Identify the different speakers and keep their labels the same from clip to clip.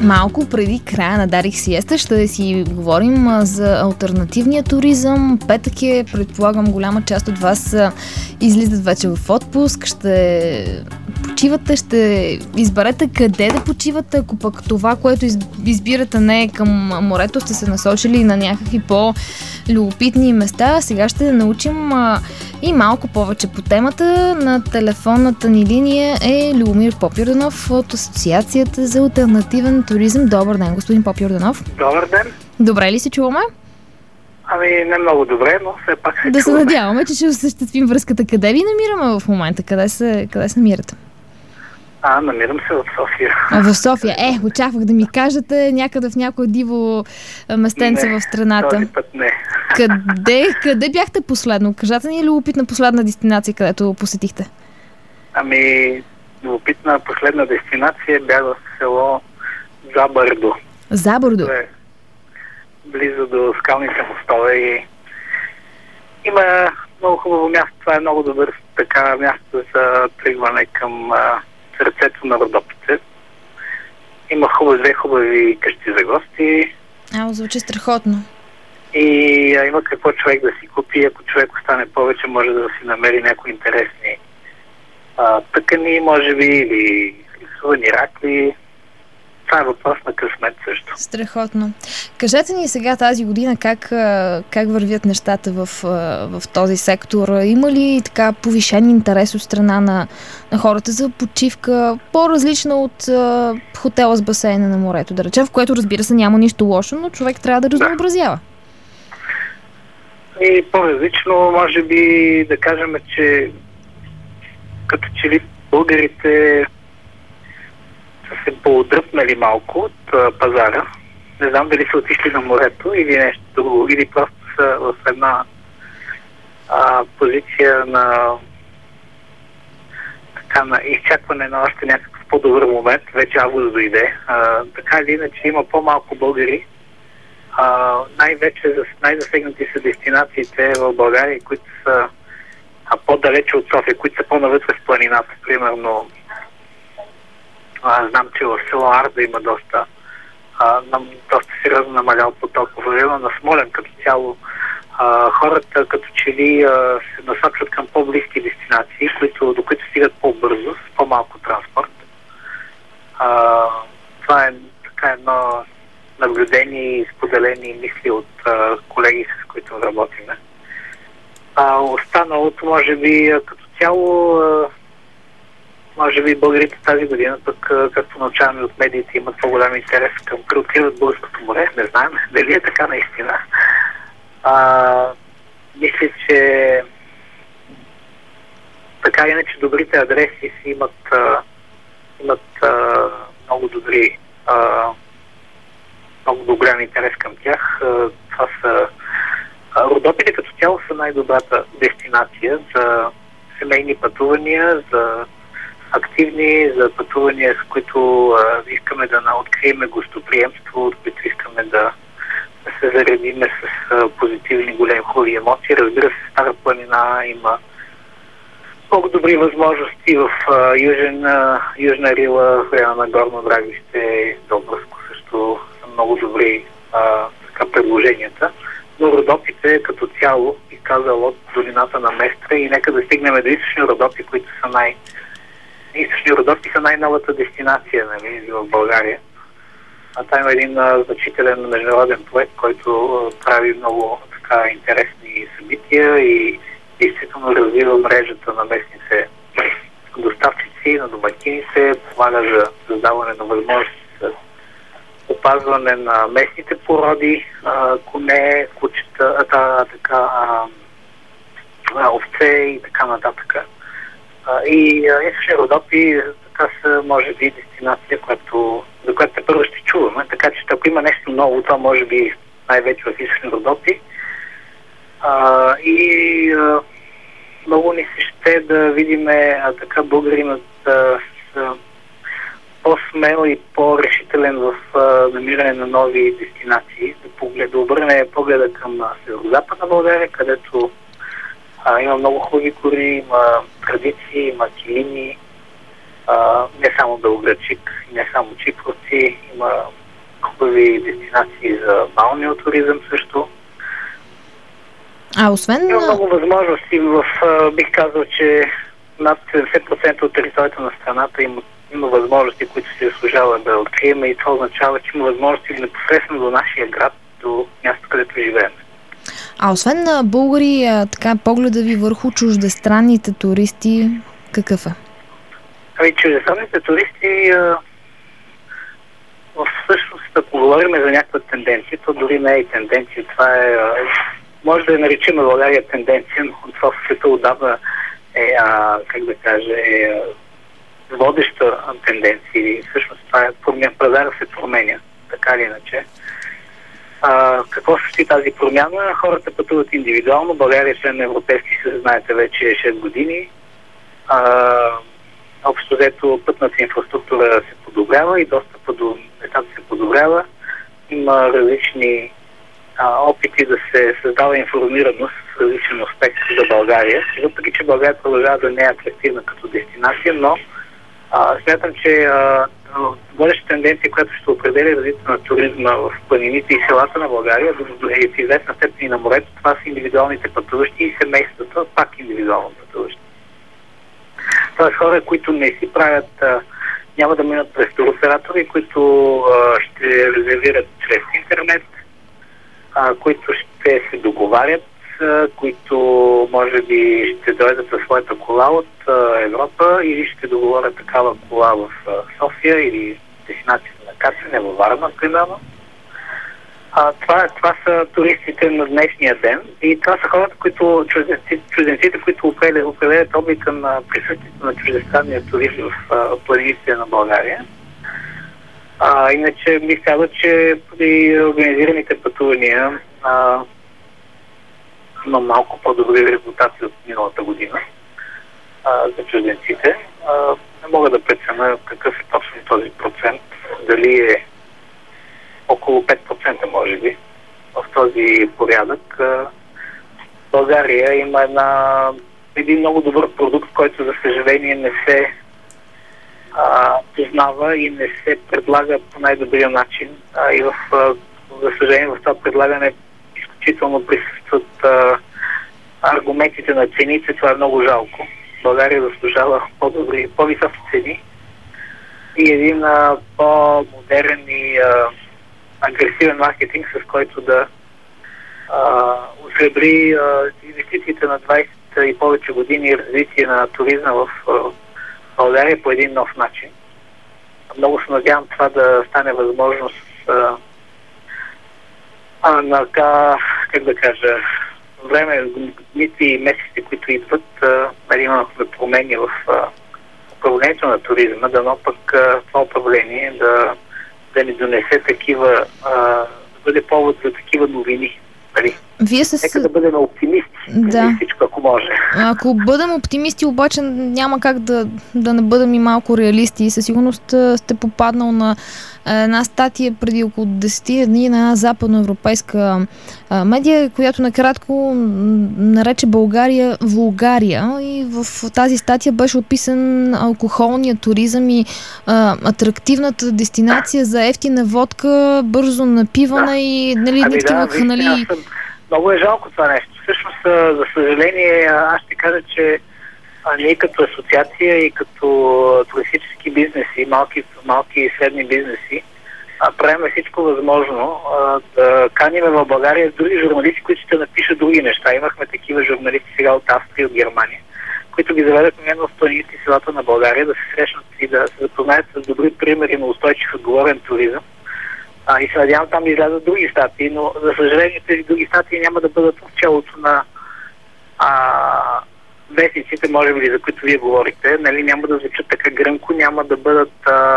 Speaker 1: Малко преди края на Дарик Сиеста ще си говорим за алтернативния туризъм. Петък е, предполагам, голяма част от вас излизат вече в отпуск, ще почивате, ще изберете къде да почивате, ако пък това, което избирате не е към морето, сте се насочили на някакви по-любопитни места. Сега ще научим и малко повече по темата. На телефонната ни линия е Любомир Попйорданов от Асоциацията за алтернативен туризъм. Добър ден, господин Попйорданов.
Speaker 2: Добър ден.
Speaker 1: Добре ли се чуваме?
Speaker 2: Ами не много добре, но все пак се
Speaker 1: Да
Speaker 2: чуваме.
Speaker 1: се надяваме, че ще осъществим връзката. Къде ви намираме в момента? Къде се намирате?
Speaker 2: Намирам се в София.
Speaker 1: В София. Очаквах да ми кажете някъде в някое диво местенце в страната.
Speaker 2: Този път не.
Speaker 1: Къде бяхте последно? Кажете ни любопитна последна дестинация, където посетихте.
Speaker 2: Ами, любопитна последна дестинация бях в село Забърдо.
Speaker 1: Забърдо?
Speaker 2: Близо до скалните мостове и има много хубаво място. Това е много добър така място за тръгване към сърцето на Родопите. Има две хубави къщи за гости.
Speaker 1: Звучи страхотно.
Speaker 2: И има какво човек да си купи. Ако човек остане повече, може да си намери някои интересни тъкани, може би, или рисувани ракли. Това е въпрос на късмет също.
Speaker 1: Страхотно. Кажете ни сега тази година как вървят нещата в този сектор. Има ли така повишен интерес от страна на хората за почивка, по-различна от хотела с басейна на морето, да речем, в което, разбира се, няма нищо лошо, но човек трябва да разнообразява?
Speaker 2: И по-различно, може би да кажем, че като че ли българите са се поотдръпнали малко от пазара. Не знам дали са отишли на морето или нещо друго, или просто са в една позиция на изчакване на още някакъв по-добър момент. Вече август дойде. Така или иначе има по-малко българи. Най-вече най-засегнати са дестинациите в България, които са по-далече от София, които са по-навътре в планината. Примерно, знам, че в село Арда има доста сериозно намалял поток. В района на Смолян като цяло хората като че ли се насочват към по-близки дестинации, до които стигат по-бързо, с по-малко транспорт. Това е така едно наблюдение и споделени мисли от колеги, с които работиме. Останалото, може би, като цяло, може би българите тази година, пък както научаваме от медиите, имат по-голям интерес към преоткриват Българското море. Не знаем дали е така наистина. Мисля, че така иначе добрите адреси си имат много добри много голям интерес към тях. Това са Родопите като цяло са най-добрата дестинация за семейни пътувания, за активни, за пътувания, с които искаме да открием гостоприемство, от които искаме да се заредиме с позитивни, големи, хубави емоции. Разбира се, Стара планина има много добри възможности в Южна Рила, в района на Горно Драгище, Добръско също са много добри предложенията. Но Родопите като цяло изказал от долината на Местра и нека да стигнем до източни Родопи, които са източни Родопи са най-новата дестинация, в България. Там има един значителен международен проект, който прави много така интересни събития и действително развива мрежата на местните доставчици, на домакини се, помага за създаване на възможности за опазване на местните породи, коне, кучета, овце и така нататък. И източни Родопи така са, може би, дестинация, за която първо ще чуваме. Така че ако има нещо ново, това може би най-вече в източни Родопи. Много ни се ще да видим така българинът с по-смел и по-решителен в намиране на нови дестинации. Да обърне погледа към северо-западна България, където има много хубави гори, има традиции, има килими, не само Белоградчик, не само Чипровци, има добри дестинации за балнео туризъм също.
Speaker 1: Освен...
Speaker 2: Има много възможности. Бих казал, че над 70% от територията на страната има възможности, които се заслужава да открием, и това означава, че има възможности непосредствено до нашия град, до място, където живеем.
Speaker 1: Освен на българи, така погледа ви върху чуждестранните туристи, какъв е?
Speaker 2: Чуждестранните туристи, всъщност, ако говорим за някаква тенденция, то дори не е и тенденция. Това е, може да я наричаме България тенденция, но това в света отдавна е, водеща тенденция. И всъщност това е, пазара се променя, така или иначе. Какво състои тази промяна? Хората пътуват индивидуално. България член на Европейски съюз, знаете, вече 6 години. Общо взето пътната инфраструктура се подобрява и достъпа до местата се подобрява. Има различни опити да се създава информираност в различен аспект за България. Въпреки че България продължава да не е атрактивна като дестинация, но смятам, че водеща тенденция, която ще определя развитието на туризма в планините и селата на България, и в известна степен и на морето, това са индивидуалните пътуващи и семействата, пак индивидуално пътуващи. Тоест хора, които не си правят, няма да минат през туроператори, които ще резервират чрез интернет, които ще се договарят, които може би ще дойдат със своята кола от Европа или ще договорят такава кола в София или дестинацията на Катене, във Варна, примерно. Това са туристите на днешния ден и това са хората, които чужденците, които определят облика на присъствието на чуждестранния туризъм в планините на България. Иначе бих казал, че при организираните пътувания има малко по-добри резултати от миналата година за чужденците. Не мога да преценя какъв е точно този процент, дали е около 5% може би в този порядък. България има един много добър продукт, който за съжаление не се познава и не се предлага по най-добрия начин. За съжаление в това предлагане изключително присъстват аргументите на цените. Това е много жалко. България заслужава по-високи цени и един по-модерен и агресивен маркетинг, с който да осребри инвестициите на 20 и повече години развитие на туризма в България по един нов начин. Много се надявам това да стане възможност време, дните и месеците, които идват, има промени в управлението на туризма, дано пък това управление да ни донесе такива, да бъде повод за такива новини. Нека да бъдем оптимисти, всичко, ако може.
Speaker 1: Ако бъдем оптимисти, обаче няма как да не бъдем и малко реалисти. Със сигурност сте попаднал на една статия преди около 10 дни на една западноевропейска медия, която накратко нарече България Вулгария, и в тази статия беше описан алкохолния туризъм и атрактивната дестинация за ефтина водка, бързо напиване и такива ханали.
Speaker 2: Много е жалко това нещо. Всъщност, за съжаление, аз ще кажа, че ние като асоциация и като туристически бизнеси, малки и средни бизнеси, правим всичко възможно да каним в България други журналисти, които ще напишат други неща. Имахме такива журналисти сега от Австрия, от Германия, които ги заведахме именно в планините и селата на България, да се срещнат и да се запознаят с добри примери на устойчив отговорен туризъм. И се надявам там да излязат други статии, но за съжаление тези други статии няма да бъдат в челото на вестниците, може би, за които вие говорите. Няма да звучат така гръмко, няма да бъдат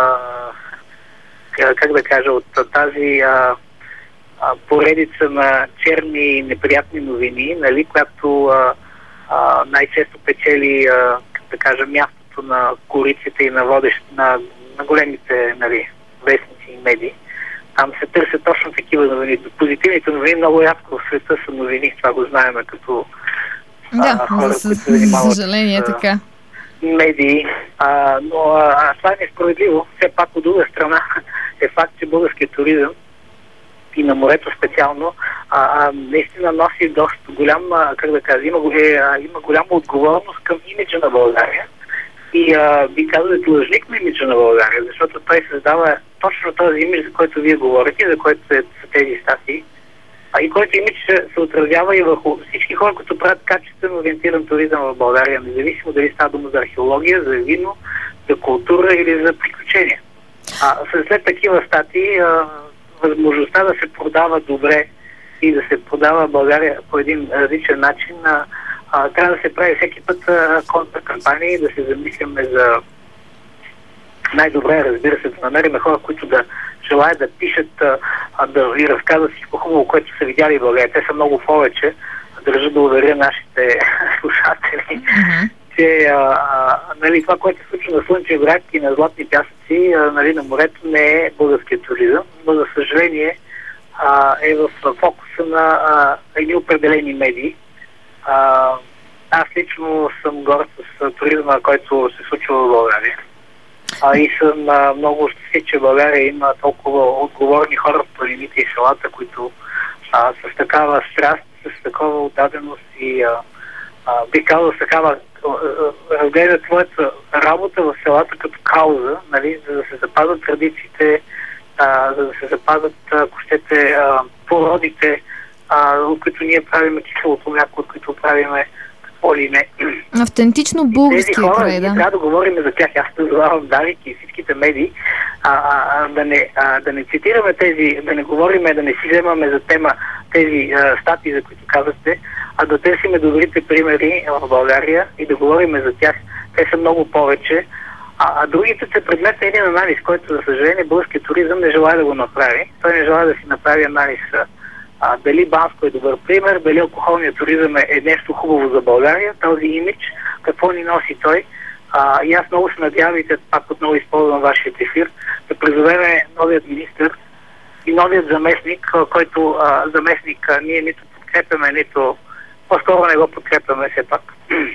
Speaker 2: от тази поредица на черни и неприятни новини, която най-често печели мястото на кориците и на големите вестници и медии. Там се търсят точно такива новини. Позитивните новини много рядко в света са новини. Това го знаем като хора, които се занимават
Speaker 1: така.
Speaker 2: Медии. Но това е несправедливо. Все пак от друга страна е факт, че българският туризъм и на морето специално, наистина носи доста голям, има голяма отговорност към имиджа на България. И би казал, че длъжник на имиджа на България, защото той създава точно този имидж, за който вие говорите, за който са тези статии, и който имидж се отразява и върху всички хора, които правят качествено ориентиран туризъм в България, независимо дали става дума за археология, за вино, за култура или за приключения. След такива статии, възможността да се продава добре и да се продава България по един различен начин, трябва да се прави всеки път контркампании, да се замисляме за най-добре, разбира се, да намерим хора, които да желаят да пишат, да ви разказват всичко хубаво, което са видяли в България. Те са много повече. Държа да уверя нашите слушатели, че това, което се случва на Слънчев бряг и на Златни пясъци, на морето, не е българския туризъм, но за съжаление е в фокуса на едни определени медии. Аз лично съм горд с туризма, който се случва в България. И съм много щастлив, че България има толкова отговорни хора в планините и селата, които с такава страст, с такова отдаденост и бих казал с такава разглеждат своята работа в селата като кауза, нали, за да се запазят традициите, за да се запазят, ако щете, породите, от които ние правиме киселото мляко, от които правиме какво ли не.
Speaker 1: Автентично български край, да.
Speaker 2: Трябва да говорим за тях. Аз призовавам Дарик и всичките медии да не цитираме тези, да не говориме, да не си вземаме за тема тези статии, за които казахте, а да търсиме добрите примери в България и да говориме за тях. Те са много повече. Другите са предмет на един анализ, който, за съжаление, българският туризъм не желая да го направи. Той не желая да си направи анализ дали Банско е добър пример, дали алкохолният туризъм е нещо хубаво за България, този имидж, какво ни носи той. И аз много се надявам, и пак отново използвам вашия ефир, да призовеме новият министър и новият заместник, който заместник ние нито подкрепяме, нито по-скоро не го подкрепяме все пак.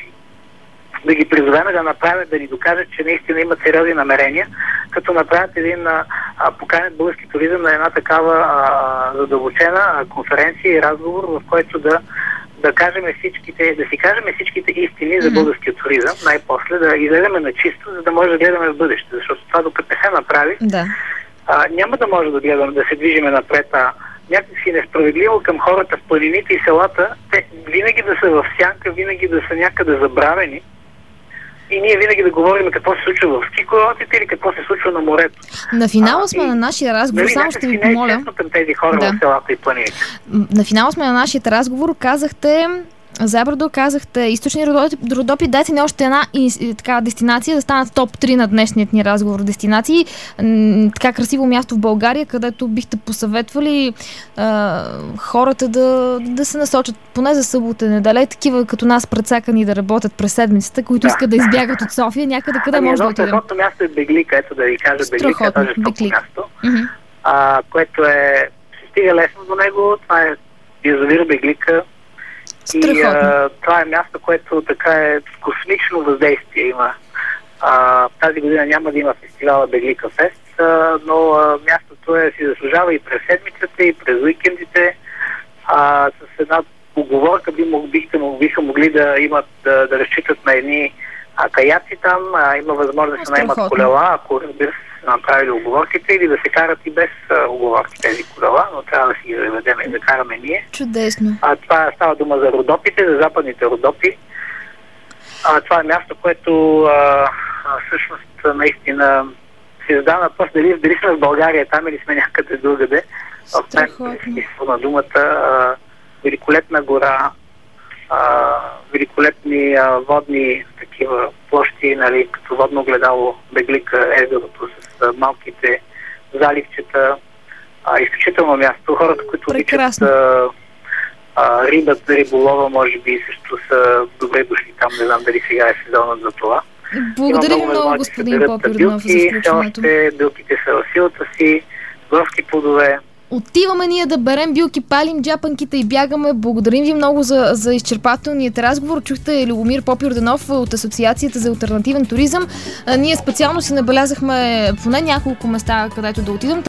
Speaker 2: Да ги призовеме да направят, да ни докажат, че наистина имат сериозни намерения, като направят поканят български туризъм на една такава задълбочена конференция и разговор, в който да кажем да си кажем всичките истини за българския туризъм, най-после да излезем на чисто, за да може да гледаме в бъдеще, защото това докато не се направи, няма да може да гледаме, да се движиме напред, някакси несправедливо към хората в планините и селата, те винаги да са в сянка, винаги да са някъде забравени. И ние винаги да говорим какво се случва в ски курортите или какво се случва на морето.
Speaker 1: На финала сме на нашия разговор, само ще ви помоля.
Speaker 2: Към тези хора в селата и планините.
Speaker 1: На финала сме на нашия разговор, казахте Забърдо, казахте източни Родопи, дайте ни още една така дестинация да станат топ 3 на днешният ни разговор дестинации. Така красиво място в България, където бихте посъветвали хората да се насочат поне за събота, неделя, такива като нас прецакани да работят през седмицата, които искат да избягат от София, някъде къде може да отидем.
Speaker 2: Страхотно място е Беглика, ето да ви кажа Беглика, това е жестоко място, което се стига лесно до него, това е язовир Беглика. И това е място, което така е с космично въздействие има. Тази година няма да има фестивала Беглика Фест, но мястото си заслужава и през седмицата, и през уикендите. С една поговорка биха могли да имат, да разчитат на едни каяци там, има възможност да се наемат колела, ако разбира се са направили оговорките, или да се карат и без оговорки тези колела, но трябва да си ги заведем и да караме ние.
Speaker 1: Чудесно.
Speaker 2: Това става дума за Родопите, за западните Родопи. Това е място, което всъщност наистина се задава на въпрос дали сме в България там или сме някъде другаде. В смисъл на думата, великолепна гора, великолепни водни такива площи, нали, като водно огледало Беглика, езерото с малките заливчета. Изключително място. Хората, които обичат риболова, може би също са добре дошли там. Не знам дали сега е сезонът за това.
Speaker 1: Благодаря ви много, господин Попюрденов, за включването.
Speaker 2: Билките са в силата си, горски плодове.
Speaker 1: Отиваме ние да берем билки, палим джапанките и бягаме. Благодарим ви много за изчерпателният разговор. Чухте Любомир Попюрденов от Асоциацията за алтернативен туризъм. Ние специално си набелязахме поне няколко места, където да отидем.